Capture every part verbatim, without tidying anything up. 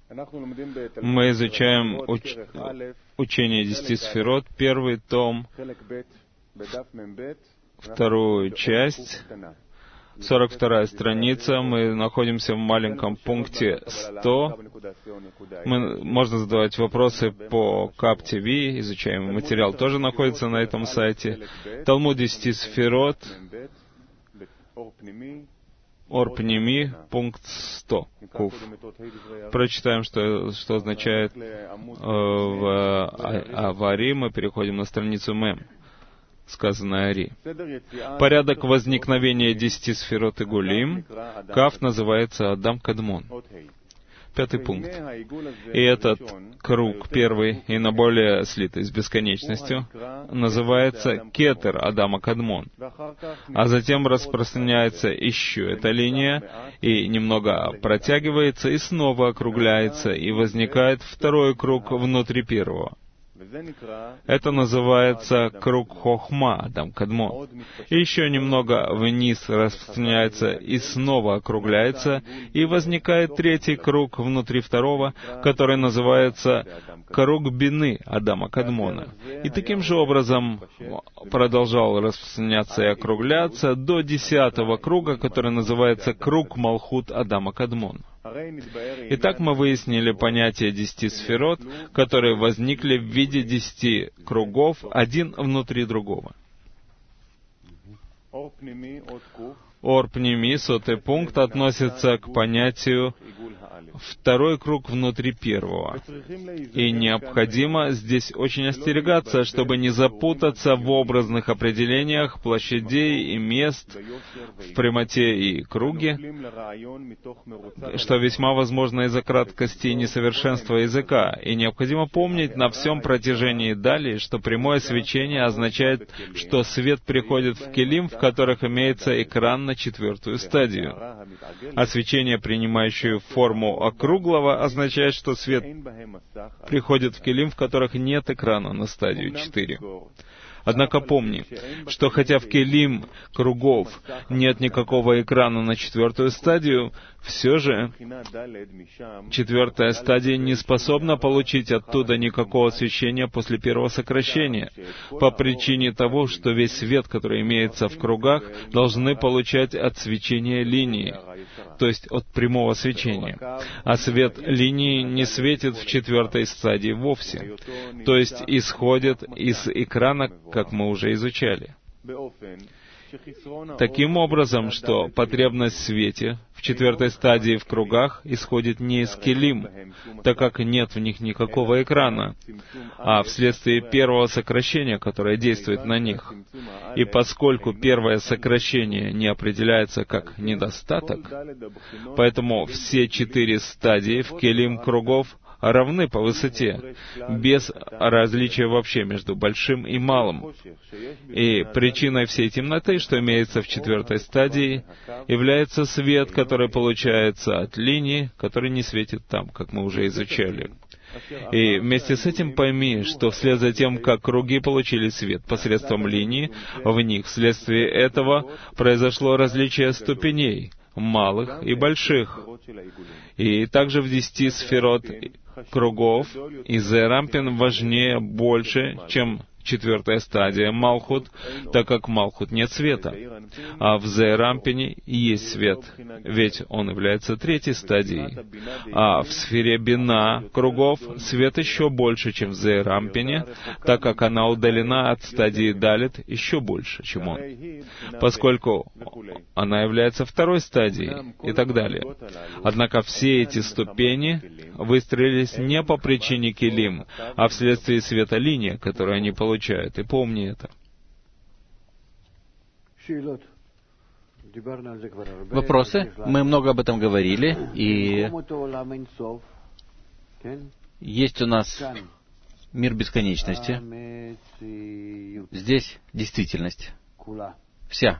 Мы изучаем уч... учение десяти сферот, первый том, вторую часть, сорок вторая страница. Мы находимся в маленьком пункте сто. Мы, можно задавать вопросы по Кап ти ви, изучаемый материал тоже находится на этом сайте. Талмуд десяти сферот, Ор-Пними, пункт сто, Куф. Прочитаем, что, что означает э, в Авари. Мы переходим на страницу Мем, сказанное Ари. Порядок возникновения десяти сферот и гулим. Каф называется Адам Кадмон. Пятый пункт. И этот круг, первый и наиболее слитый с бесконечностью, называется Кетер Адама Кадмон. А затем распространяется еще эта линия, и немного протягивается, и снова округляется, и возникает второй круг внутри первого. Это называется круг Хохма, Адам Кадмон. И еще немного вниз распространяется и снова округляется, и возникает третий круг внутри второго, который называется круг Бины, Адама Кадмона. И таким же образом продолжал распространяться и округляться до десятого круга, который называется круг Малхут, Адама Кадмона. Итак, мы выяснили понятие десяти сферот, которые возникли в виде десяти кругов, один внутри другого. Ор-Пними, сотый пункт, относится к понятию второй круг внутри первого. И необходимо здесь очень остерегаться, чтобы не запутаться в образных определениях площадей и мест в прямоте и круге, что весьма возможно из-за краткости и несовершенства языка. И необходимо помнить на всем протяжении далее, что прямое свечение означает, что свет приходит в келим, в которых имеется экран на четвертую стадию. А свечение, принимающее форму округлого, означает, что свет приходит в келим, в которых нет экрана на стадию четыре. Однако помни, что хотя в келим кругов нет никакого экрана на четвертую стадию, все же четвертая стадия не способна получить оттуда никакого освещения после первого сокращения, по причине того, что весь свет, который имеется в кругах, должны получать от свечения линии, то есть от прямого свечения. А свет линии не светит в четвертой стадии вовсе, то есть исходит из экрана, как мы уже изучали. Таким образом, что потребность в свете в четвертой стадии в кругах исходит не из келим, так как нет в них никакого экрана, а вследствие первого сокращения, которое действует на них. И поскольку первое сокращение не определяется как недостаток, поэтому все четыре стадии в келим кругов равны по высоте, без различия вообще между большим и малым. И причиной всей темноты, что имеется в четвертой стадии, является свет, который получается от линии, который не светит там, как мы уже изучали. И вместе с этим пойми, что вслед за тем, как круги получили свет посредством линии, в них вследствие этого произошло различие ступеней, малых и больших. И также в десяти сферот кругов и Зерампин важнее больше, чем четвертая стадия Малхут, так как в Малхут нет света, а в Зерампине есть свет, ведь он является третьей стадией. А в сфере Бина кругов свет еще больше, чем в Зерампине, так как она удалена от стадии Далит еще больше, чем он, поскольку она является второй стадией и так далее. Однако все эти ступени выстроились не по причине келим, а вследствие света линии, которую они получают. И помни это. Вопросы? Мы много об этом говорили, и есть у нас мир бесконечности. Здесь действительность. Вся.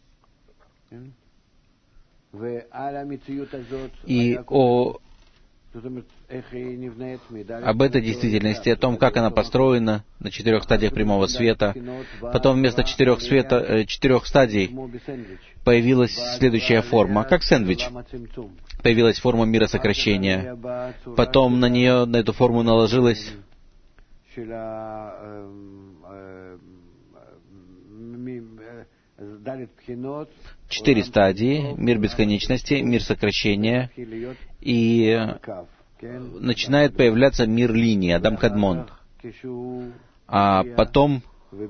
И о об этой действительности, о том, как она построена на четырех стадиях прямого света. Потом вместо четырех, света, э, четырех стадий появилась следующая форма, как сэндвич. Появилась форма мира сокращения. Потом на нее, на эту форму наложилась четыре стадии: мир бесконечности, мир сокращения, и начинает появляться мир линии, Адам Кадмон. А потом,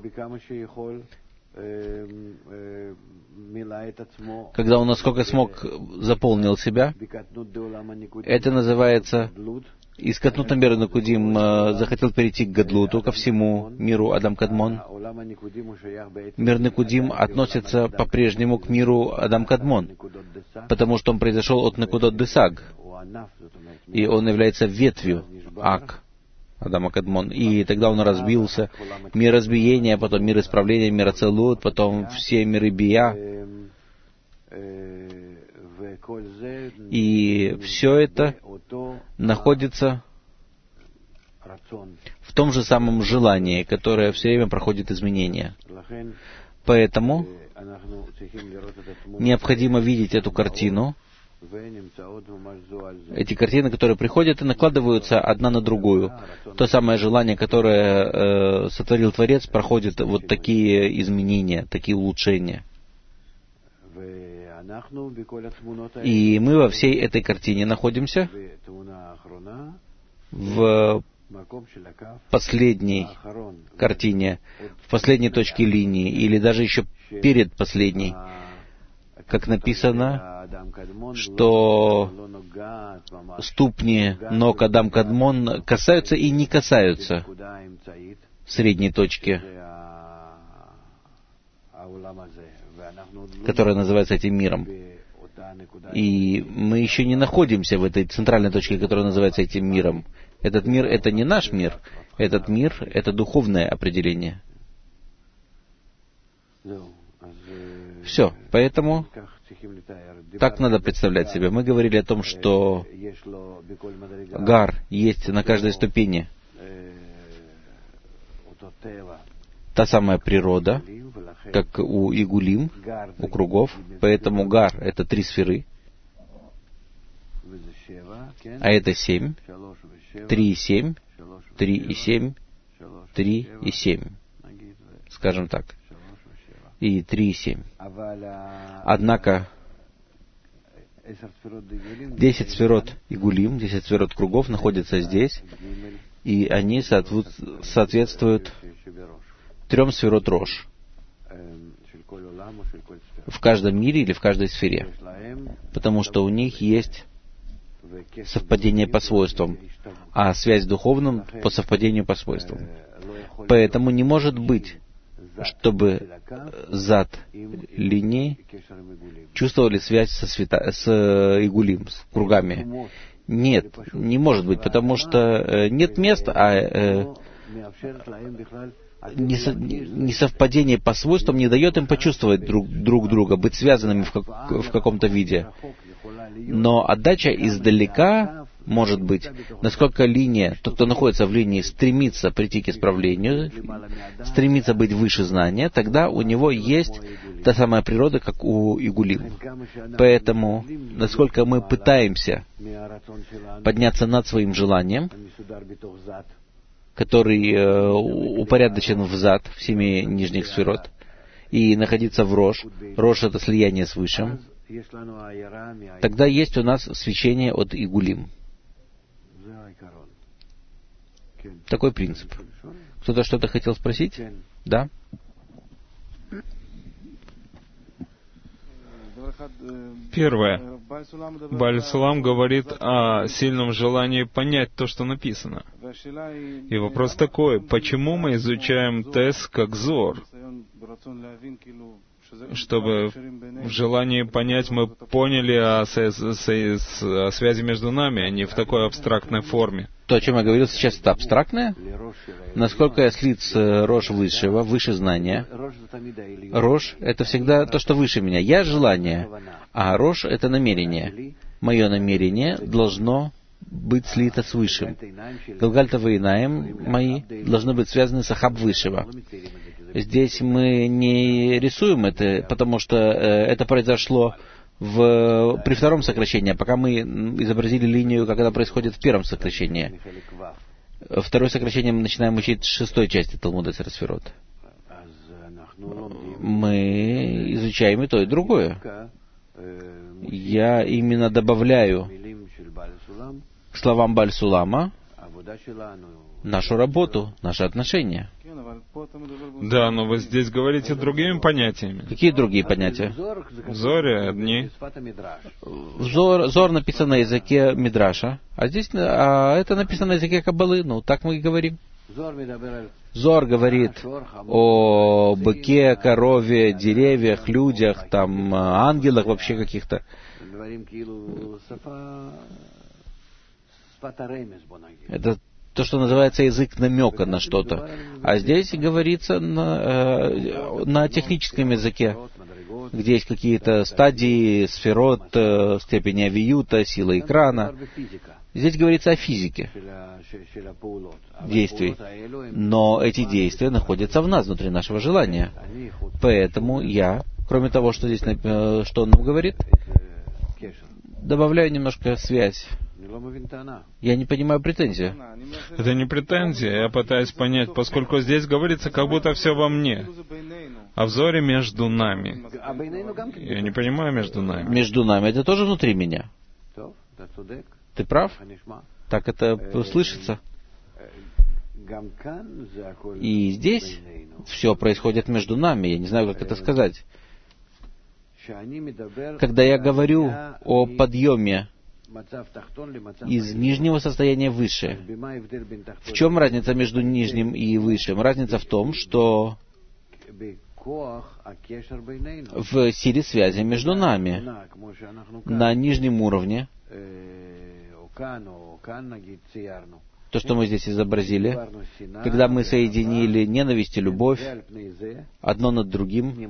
когда он насколько смог заполнил себя, это называется из Катнута мира Накудим захотел перейти к Гадлуту, ко всему миру Адам Кадмон. Мир Накудим относится по-прежнему к миру Адам Кадмон, потому что он произошел от Накудот Десаг, и он является ветвью Ак Адама Кадмон. И тогда он разбился. Мир разбиения, потом мир исправления, мир Ацелут, потом все миры Бия. И все это находится в том же самом желании, которое все время проходит изменения. Поэтому необходимо видеть эту картину, эти картины, которые приходят и накладываются одна на другую. То самое желание, которое э, сотворил Творец, проходит вот такие изменения, такие улучшения. И мы во всей этой картине находимся в последней картине, в последней точке линии, или даже еще перед последней, как написано, что ступни ног Адам Кадмон касаются и не касаются средней точки, которая называется этим миром. И мы еще не находимся в этой центральной точке, которая называется этим миром. Этот мир — это не наш мир. Этот мир — это духовное определение. Все. Поэтому так надо представлять себе. Мы говорили о том, что гар есть на каждой ступени. Та самая природа, как у Игулим, у кругов. Поэтому гар — это три сферы, а это семь. Три и семь, три и семь, три и семь. Скажем так. И три и семь. Однако десять сферот Игулим, десять сферот кругов находятся здесь, и они соответствуют трем сферот Рош в каждом мире или в каждой сфере, потому что у них есть совпадение по свойствам, а связь с духовным по совпадению по свойствам. Поэтому не может быть, чтобы зад линии чувствовали связь со света, с Игулим, с кругами. Нет, не может быть, потому что нет места, а э, несовпадение по свойствам не дает им почувствовать друг, друг друга, быть связанными в, как, в каком-то виде. Но отдача издалека может быть, насколько линия, тот, кто находится в линии, стремится прийти к исправлению, стремится быть выше знания, тогда у него есть та самая природа, как у Игулим. Поэтому, насколько мы пытаемся подняться над своим желанием, который э, упорядочен в зад, в семи нижних сферот, и находиться в Рош, Рош — это слияние с Высшим, тогда есть у нас свечение от Игулим. Такой принцип. Кто-то что-то хотел спросить? Да? Первое. Бааль Сулам говорит о сильном желании понять то, что написано. И вопрос такой: почему мы изучаем Тес как Зор? Чтобы в желании понять мы поняли о, о связи между нами, а не в такой абстрактной форме. То, о чем я говорил сейчас, это абстрактное? Насколько я слит с Рош Высшего, выше знания. Рош — это всегда то, что выше меня. Я — желание, а Рош — это намерение. Мое намерение должно быть слито с Высшим. Галгальта Вейнаем мои должны быть связаны с Ахаб Высшего. Здесь мы не рисуем это, потому что это произошло в, при втором сокращении, а пока мы изобразили линию, как это происходит в первом сокращении. Второе сокращение мы начинаем учить с шестой части Талмуда Эцер Сферот. Мы изучаем и то, и другое. Я именно добавляю к словам Бааль Сулама нашу работу, наши отношения. Да, но вы здесь говорите другими понятиями. Какие другие понятия? Зоре одни. Зор, зор написано на языке Мидраша, а здесь а это написано на языке Каббалы. Ну, так мы и говорим. Зор говорит о быке, корове, деревьях, людях, там, ангелах вообще каких-то. Это то, что называется язык намека на что-то. А здесь говорится на, э, на техническом языке, где есть какие-то стадии, сферот, э, степени авиюта, сила экрана. Здесь говорится о физике действий. Но эти действия находятся в нас, внутри нашего желания. Поэтому я, кроме того, что здесь, э, что он нам говорит, добавляю немножко связь. Я не понимаю претензию. Это не претензия, я пытаюсь понять, поскольку здесь говорится, как будто все во мне. А в зоре между нами. Я не понимаю между нами. Между нами, это тоже внутри меня. Ты прав? Так это слышится. И здесь все происходит между нами. Я не знаю, как это сказать. Когда я говорю о подъеме из нижнего состояния выше, в чем разница между нижним и высшим? Разница в том, что в силе связи между нами на нижнем уровне, то, что мы здесь изобразили, когда мы соединили ненависть и любовь одно над другим,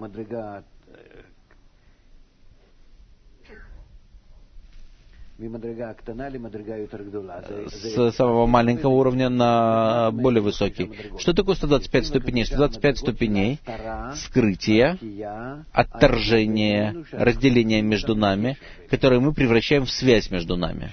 с самого маленького уровня на более высокий. Что такое сто двадцать пять ступеней? сто двадцать пять ступеней скрытия, отторжения, разделения между нами, которые мы превращаем в связь между нами,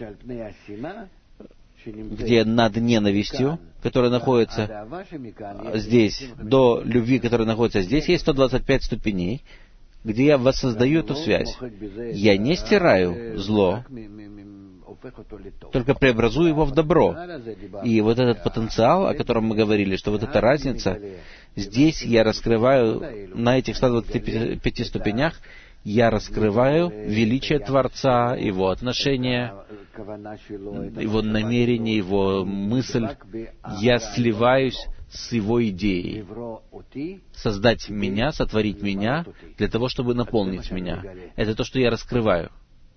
где над ненавистью, которая находится здесь, до любви, которая находится здесь, есть сто двадцать пять ступеней, где я воссоздаю эту связь. Я не стираю зло, только преобразую его в добро. И вот этот потенциал, о котором мы говорили, что вот эта разница, здесь я раскрываю, на этих ста двадцати пяти ступенях, я раскрываю величие Творца, Его отношения, Его намерение, Его мысль. Я сливаюсь с Его идеей. Создать меня, сотворить меня, для того, чтобы наполнить меня. Это то, что я раскрываю.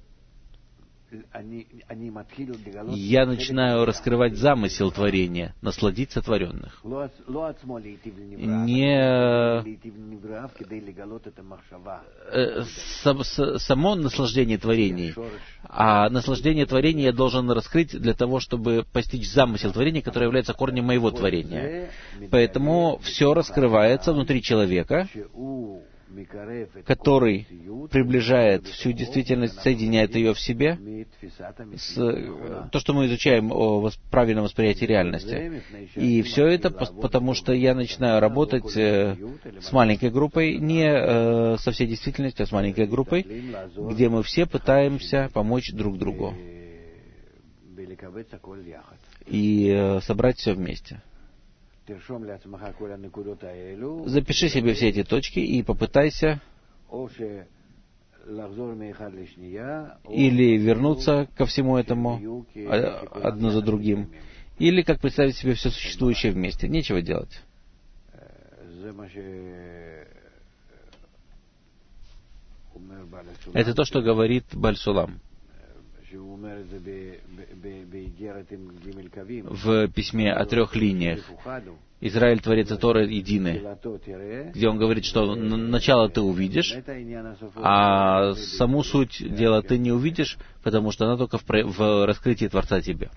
Я начинаю раскрывать замысел творения, насладить сотворенных. Не само наслаждение творений, а наслаждение творения я должен раскрыть для того, чтобы постичь замысел творения, который является корнем моего творения. Поэтому все раскрывается внутри человека, который приближает всю действительность, соединяет ее в себе, с, то, что мы изучаем о правильном восприятии реальности. И все это потому, что я начинаю работать э, с маленькой группой, не э, со всей действительностью, а с маленькой группой, где мы все пытаемся помочь друг другу и э, собрать все вместе. Запиши себе все эти точки и попытайся или вернуться ко всему этому одно за другим, или как представить себе все существующее вместе. Нечего делать. Это то, что говорит Бааль Сулам. в письме о трех линиях «Израиль, Творец и Тора едины», где он говорит, что начало ты увидишь, а саму суть дела ты не увидишь, потому что она только в, в раскрытии Творца тебе.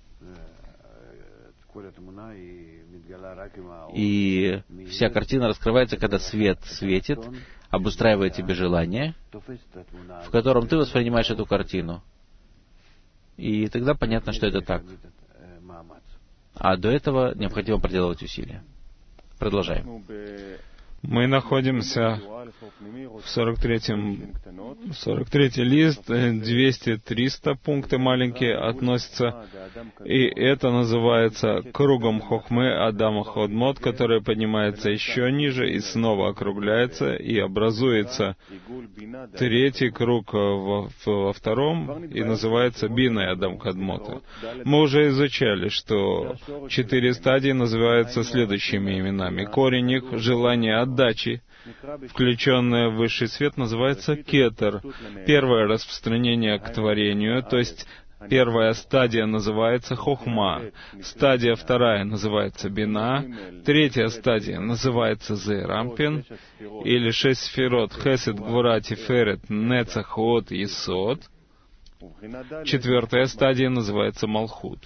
И вся картина раскрывается, когда свет светит, обустраивает тебе желание, в котором ты воспринимаешь эту картину. И тогда понятно, что это так. А до этого необходимо проделывать усилия. Продолжаем. Мы находимся в сорок третьем, сорок третий лист, двести-триста пункты маленькие относятся, и это называется кругом Хохмы Адама Ходмот, который поднимается еще ниже и снова округляется и образуется третий круг во, во втором и называется Биной Адам Ходмота. Мы уже изучали, что четыре стадии называются следующими именами. Корень их — желание отдачи, включенное в высший свет, называется кетер. Первое распространение к творению, то есть первая стадия называется хохма, стадия вторая называется бина, третья стадия называется зейрампин, или шесть сферот хесед, гвура, тиферет, нецах, от, есод. Четвертая стадия называется малхут.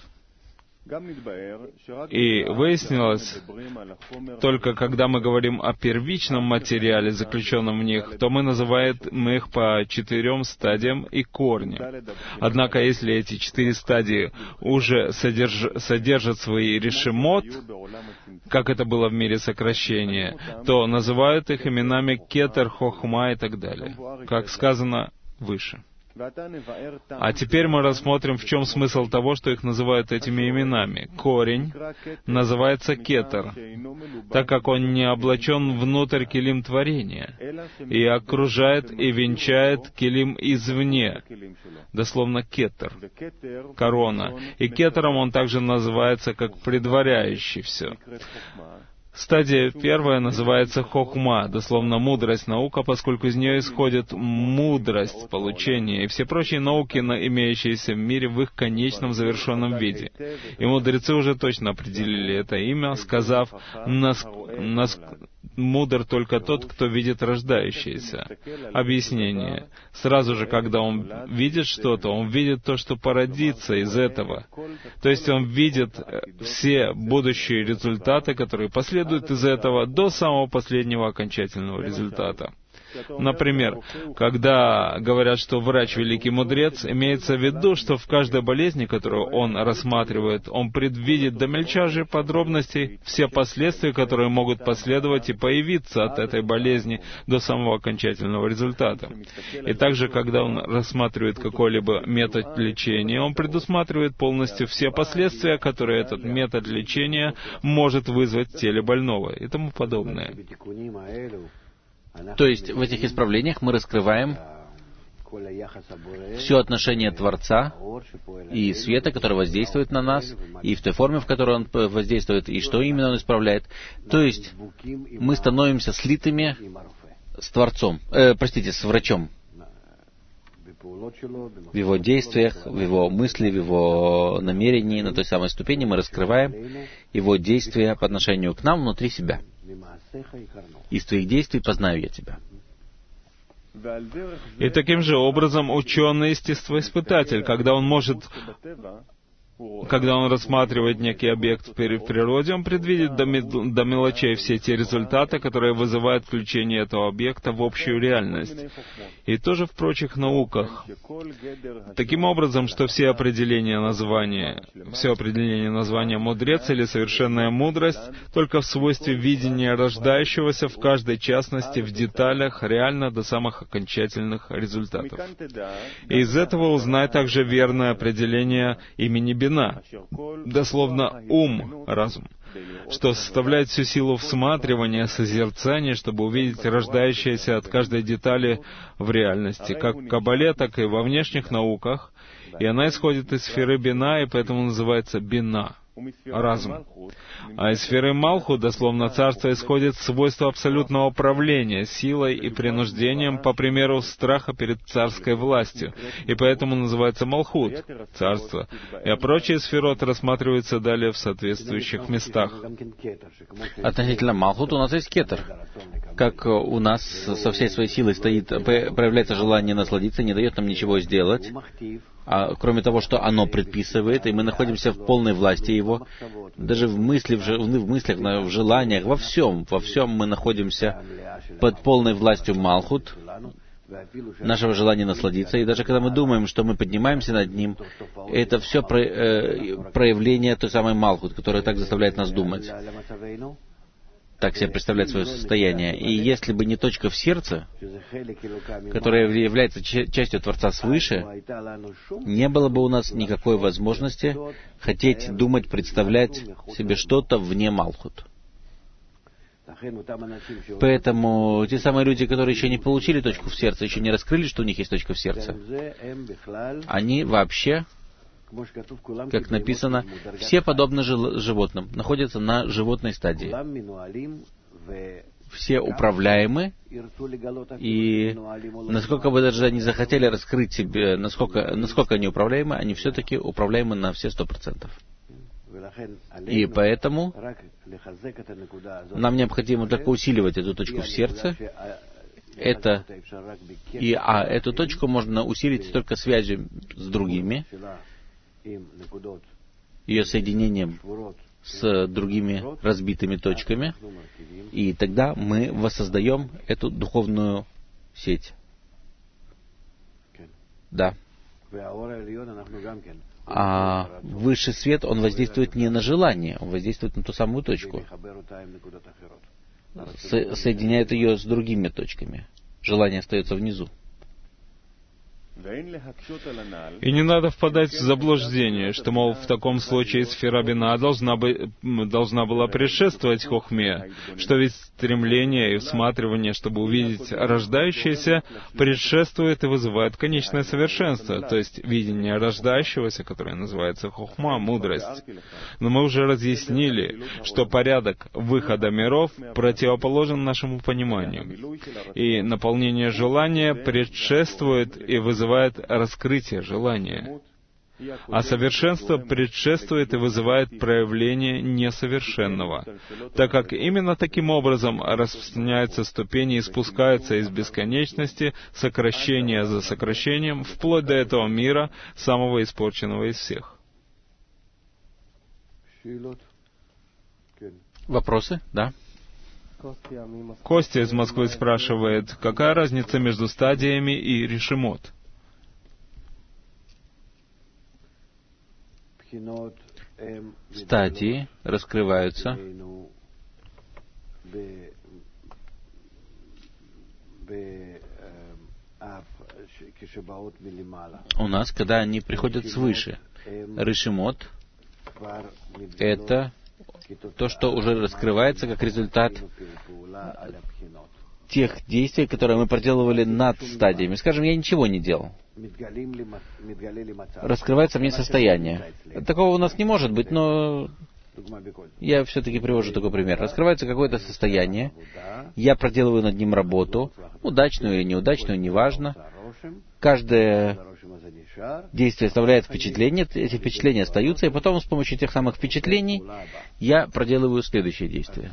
И выяснилось, только когда мы говорим о первичном материале, заключенном в них, то мы называем их по четырем стадиям и корням. Однако, если эти четыре стадии уже содерж... содержат свои решемот, как это было в мире сокращения, то называют их именами кетер, хохма и так далее, как сказано выше. А теперь мы рассмотрим, в чем смысл того, что их называют этими именами. Корень называется кетер, так как он не облачен внутрь килим творения и окружает и венчает килим извне, дословно кетер, корона. И кетером он также называется как предваряющий все. Стадия первая называется хохма, дословно мудрость, наука, поскольку из нее исходит мудрость получения и все прочие науки, имеющиеся в мире в их конечном завершенном виде. И мудрецы уже точно определили это имя, сказав, нас, нас, мудр только тот, кто видит рождающееся. Объяснение. Сразу же, когда он видит что-то, он видит то, что породится из этого. То есть он видит все будущие результаты, которые последуют из этого до самого последнего окончательного результата. Например, когда говорят, что врач — великий мудрец, имеется в виду, что в каждой болезни, которую он рассматривает, он предвидит до мельчайших подробностей все последствия, которые могут последовать и появиться от этой болезни до самого окончательного результата. И также, когда он рассматривает какой-либо метод лечения, он предусматривает полностью все последствия, которые этот метод лечения может вызвать в теле больного и тому подобное. То есть в этих исправлениях мы раскрываем все отношение Творца и света, который воздействует на нас, и в той форме, в которой он воздействует, и что именно он исправляет. То есть мы становимся слитыми с Творцом, э, простите, с врачом. В его действиях, в его мысли, в его намерении, на той самой ступени мы раскрываем его действия по отношению к нам внутри себя. Из твоих действий познаю я тебя. И таким же образом ученый-естествоиспытатель, когда он может, когда он рассматривает некий объект в природе, он предвидит до, до мелочей все те результаты, которые вызывают включение этого объекта в общую реальность. И тоже в прочих науках. Таким образом, что все определения названия, все определения названия «мудрец» или «совершенная мудрость» только в свойстве видения рождающегося в каждой частности, в деталях, реально до самых окончательных результатов. И из этого узнай также верное определение имени Бина, дословно ум, разум, что составляет всю силу всматривания, созерцания, чтобы увидеть рождающееся от каждой детали в реальности, как в Кабале, так и во внешних науках, и она исходит из сферы Бина, и поэтому называется Бина. разум. А из сферы Малхут, дословно царство, исходит свойство абсолютного правления, силой и принуждением, по примеру страха перед царской властью, и поэтому называется Малхут, царство, а прочие сферот рассматриваются далее в соответствующих местах. Относительно Малхут у нас есть кетер. Как у нас со всей своей силой стоит, проявляется желание насладиться, не дает нам ничего сделать, а кроме того, что оно предписывает, и мы находимся в полной власти его, даже в, мысли, в, в мыслях, в желаниях, во всем, во всем мы находимся под полной властью Малхут, нашего желания насладиться, и даже когда мы думаем, что мы поднимаемся над ним, это все про, э, проявление той самой Малхут, которая так заставляет нас думать, так себе представлять свое состояние. И если бы не точка в сердце, которая является частью Творца свыше, не было бы у нас никакой возможности хотеть, думать, представлять себе что-то вне Малхут. Поэтому те самые люди, которые еще не получили точку в сердце, еще не раскрыли, что у них есть точка в сердце, они вообще, как написано, все подобны животным, находятся на животной стадии. Все управляемы, и насколько бы даже они захотели раскрыть себе, насколько, насколько они управляемы, они все-таки управляемы на все сто процентов. И поэтому нам необходимо только усиливать эту точку в сердце. Это, и, а эту точку можно усилить только связью с другими, ее соединением с другими разбитыми точками, и тогда мы воссоздаем эту духовную сеть. Да. А высший свет, он воздействует не на желание, он воздействует на ту самую точку. Со- соединяет ее с другими точками. Желание остается внизу. И не надо впадать в заблуждение, что, мол, в таком случае сфера Бина должна, бы, должна была предшествовать Хохме, что ведь стремление и всматривание, чтобы увидеть рождающееся, предшествует и вызывает конечное совершенство, то есть видение рождающегося, которое называется Хохма, мудрость. Но мы уже разъяснили, что порядок выхода миров противоположен нашему пониманию, и наполнение желания предшествует и вызывает вызывает раскрытие желания, а совершенство предшествует и вызывает проявление несовершенного, так как именно таким образом распространяются ступени и спускаются из бесконечности, сокращения за сокращением, вплоть до этого мира, самого испорченного из всех. Вопросы? Да. Костя из Москвы спрашивает, какая разница между стадиями и решимот? Стадии раскрываются у нас, когда они приходят свыше. Решимот — это то, что уже раскрывается как результат тех действий, которые мы проделывали над стадиями. Скажем, я ничего не делал. Раскрывается мне состояние. Такого у нас не может быть, но я все-таки привожу такой пример. Раскрывается какое-то состояние, я проделываю над ним работу, удачную или неудачную, неважно. Каждое действие оставляет впечатление, эти впечатления остаются, и потом с помощью тех самых впечатлений я проделываю следующее действие.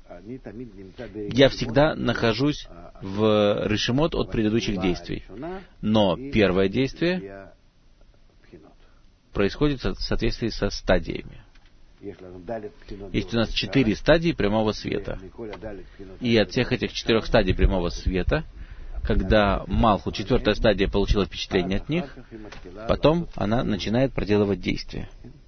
Я всегда нахожусь в решимот от предыдущих действий. Но первое действие происходит в соответствии со стадиями. Есть у нас четыре стадии прямого света. И от всех этих четырех стадий прямого света, когда Малхут, четвертая стадия, получила впечатление от них, потом она начинает проделывать действия.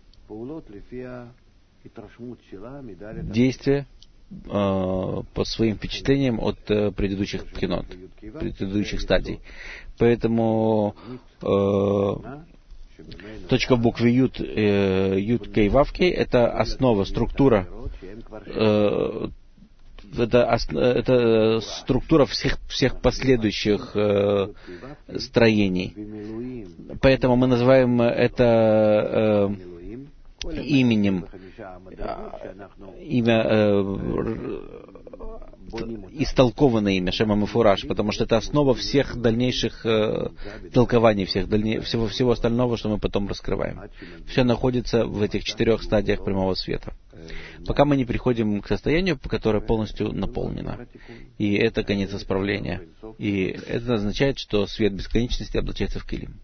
Действия по своим впечатлениям от э, предыдущих пхинот, предыдущих стадий. Поэтому э, точка в букве Ют, э, Ют Кей Вав Кей — это основа, структура, э, это, это структура всех, всех последующих э, строений. Поэтому мы называем это э, именем имя, э, истолкованное имя Шема Мефураш, потому что это основа всех дальнейших э, толкований, всех дальне... всего, всего остального, что мы потом раскрываем. Все находится в этих четырех стадиях прямого света. Пока мы не приходим к состоянию, которое полностью наполнено. И это конец исправления. И это означает, что свет бесконечности облачается в килим.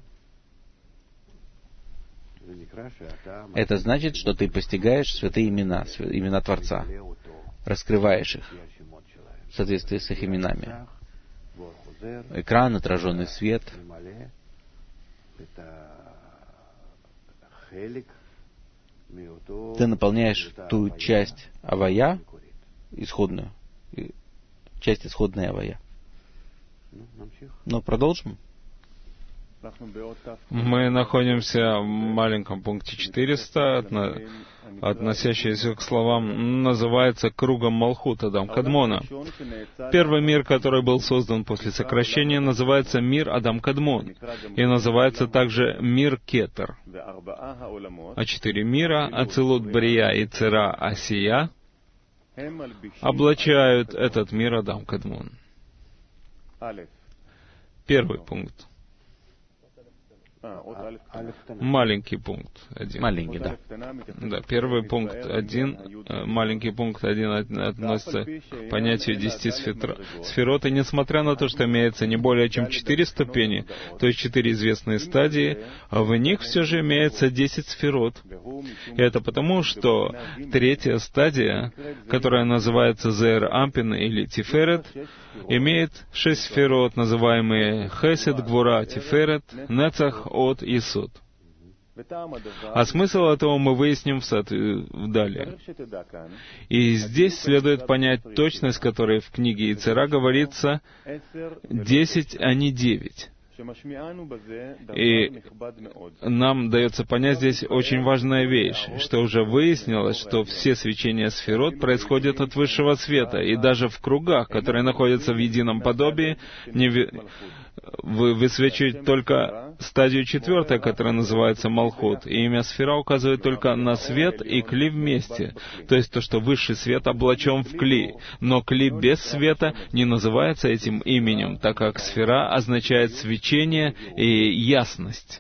Это значит, что ты постигаешь святые имена, имена Творца, раскрываешь их в соответствии с их именами. Экран, отраженный свет, ты наполняешь ту часть авая, исходную, часть исходной авая. Но продолжим. Мы находимся в маленьком пункте четыреста, отно, относящийся к словам, называется кругом Малхут Адам Кадмона. Первый мир, который был создан после сокращения, называется мир Адам Кадмон, и называется также мир Кетер. А четыре мира, Ацилут Брия и Цера Асия, облачают этот мир Адам Кадмон. Первый пункт. Маленький пункт один. Маленький, да. Да, первый пункт один, маленький пункт один относится к понятию десяти сферот, и несмотря на то, что имеется не более чем четыре ступени, то есть четыре известные стадии, в них все же имеется десять сферот. И это потому, что третья стадия, которая называется Зеэр Ампин или Тиферет, имеет шесть сферот, называемые Хесед, Гвура, Тиферет, Нецах, От и Суд. А смысл этого мы выясним в далее. И здесь следует понять точность, которой в книге Ицера говорится десять, а не девять. И нам дается понять здесь очень важная вещь, что уже выяснилось, что все свечения сферот происходят от высшего света, и даже в кругах, которые находятся в едином подобии, не ви... вы высвечиваете только стадию четвертую, которая называется Малхут, и имя сфера указывает только на свет и кли вместе, то есть то, что высший свет облачен в кли, но кли без света не называется этим именем, так как сфера означает свечение и ясность.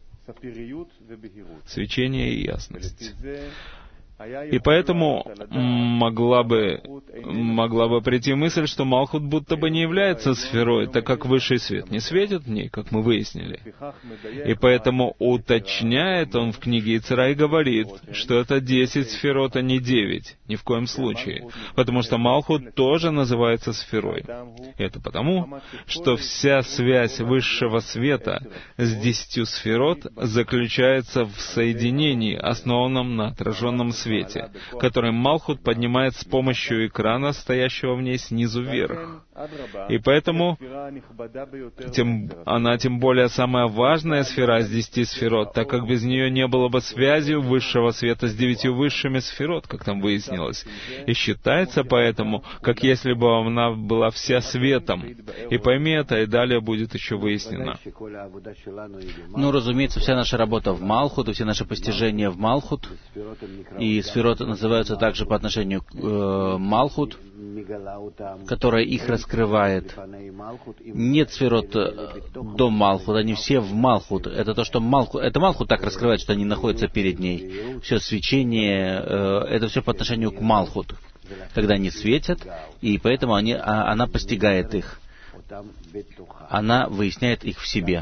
Свечение и ясность. И поэтому могла бы, могла бы прийти мысль, что Малхут будто бы не является сферой, так как высший свет не светит в ней, как мы выяснили. И поэтому уточняет он в книге Ицера и говорит, что это десять сферот, а не девять, ни в коем случае. Потому что Малхут тоже называется сферой. И это потому, что вся связь высшего света с десятью сферот заключается в соединении, основанном на отраженном свете. свете, который Малхут поднимает с помощью экрана, стоящего в ней снизу вверх. И поэтому тем, она тем более самая важная сфера из десяти сферот, так как без нее не было бы связи высшего света с девятью высшими сферот, как там выяснилось. И считается поэтому, как если бы она была вся светом. И пойми это, и далее будет еще выяснено. Ну, разумеется, вся наша работа в Малхут, и все наши постижения в Малхут, и сферот называются также по отношению к э, Малхут, которая их раскрывает. Нет сферот до Малхут, они все в Малхут. Это то, что Малхут, это Малхут так раскрывает, что они находятся перед ней. Все свечение, э, это все по отношению к Малхут, когда они светят, и поэтому они, а, она постигает их. Она выясняет их в себе.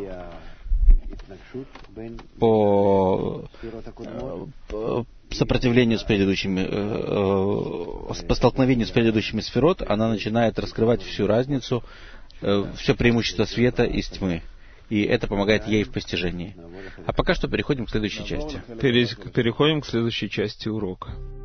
По, по сопротивлению с предыдущими, э, по столкновению с предыдущими сферот, она начинает раскрывать всю разницу, э, все преимущество света из тьмы. И это помогает ей в постижении. А пока что переходим к следующей части. Переходим к следующей части урока.